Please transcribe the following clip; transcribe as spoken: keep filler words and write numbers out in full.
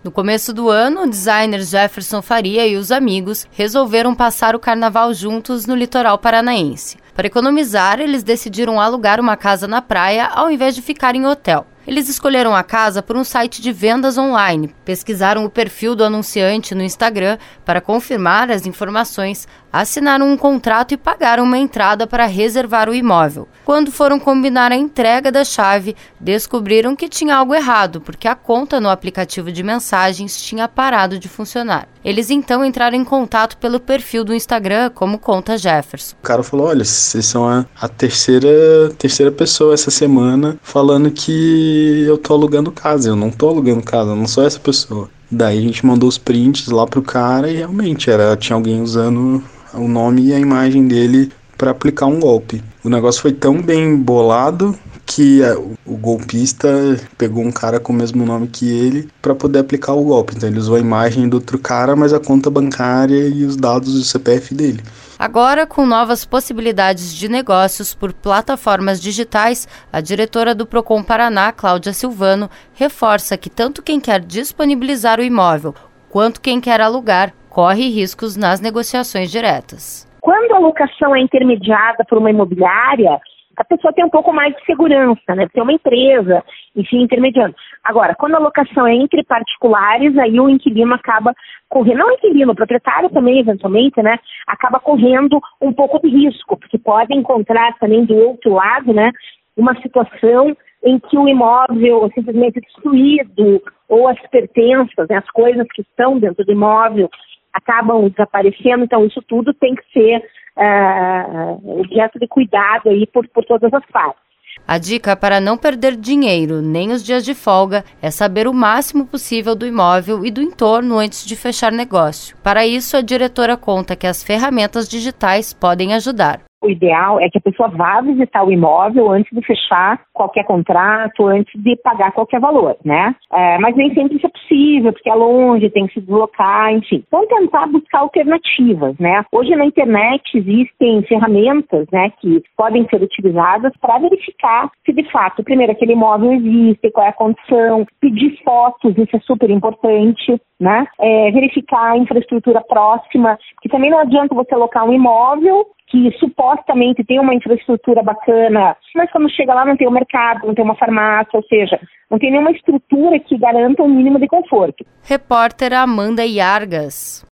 No começo do ano, o designer Jefferson Faria e os amigos resolveram passar o carnaval juntos no litoral paranaense. Para economizar, eles decidiram alugar uma casa na praia ao invés de ficar em hotel. Eles escolheram a casa por um site de vendas online, pesquisaram o perfil do anunciante no Instagram para confirmar as informações, assinaram um contrato e pagaram uma entrada para reservar o imóvel. Quando foram combinar a entrega da chave, descobriram que tinha algo errado, porque a conta no aplicativo de mensagens tinha parado de funcionar. Eles então entraram em contato pelo perfil do Instagram como conta Jefferson. O cara falou, olha, vocês são a, a terceira, terceira pessoa essa semana falando que eu tô alugando casa. Eu não tô alugando casa, eu não sou essa pessoa. Daí a gente mandou os prints lá pro cara e realmente era, tinha alguém usando o nome e a imagem dele para aplicar um golpe. O negócio foi tão bem bolado que o golpista pegou um cara com o mesmo nome que ele para poder aplicar o golpe. Então ele usou a imagem do outro cara, mas a conta bancária e os dados do C P F dele. Agora, com novas possibilidades de negócios por plataformas digitais, a diretora do Procon Paraná, Cláudia Silvano, reforça que tanto quem quer disponibilizar o imóvel quanto quem quer alugar corre riscos nas negociações diretas. Quando a locação é intermediada por uma imobiliária, a pessoa tem um pouco mais de segurança, né? Tem uma empresa, enfim, intermediando. Agora, quando a locação é entre particulares, aí o inquilino acaba correndo, não o inquilino, o proprietário também, eventualmente, né? Acaba correndo um pouco de risco, porque pode encontrar também do outro lado, né? Uma situação em que o imóvel é simplesmente destruído, ou as pertenças, né? As coisas que estão dentro do imóvel acabam desaparecendo, então isso tudo tem que ser uh, objeto de cuidado aí por, por todas as partes. A dica para não perder dinheiro nem os dias de folga é saber o máximo possível do imóvel e do entorno antes de fechar negócio. Para isso, a diretora conta que as ferramentas digitais podem ajudar. O ideal é que a pessoa vá visitar o imóvel antes de fechar qualquer contrato, antes de pagar qualquer valor, né? É, mas nem sempre isso é possível, porque é longe, tem que se deslocar, enfim. Vamos tentar buscar alternativas, né? Hoje na internet existem ferramentas, né, que podem ser utilizadas para verificar se de fato, primeiro, aquele imóvel existe, qual é a condição, pedir fotos, isso é super importante, né? É, verificar a infraestrutura próxima, que também não adianta você alocar um imóvel que supostamente tem uma infraestrutura bacana, mas quando chega lá não tem um mercado, não tem uma farmácia, ou seja, não tem nenhuma estrutura que garanta um mínimo de conforto. Repórter Amanda Iargas.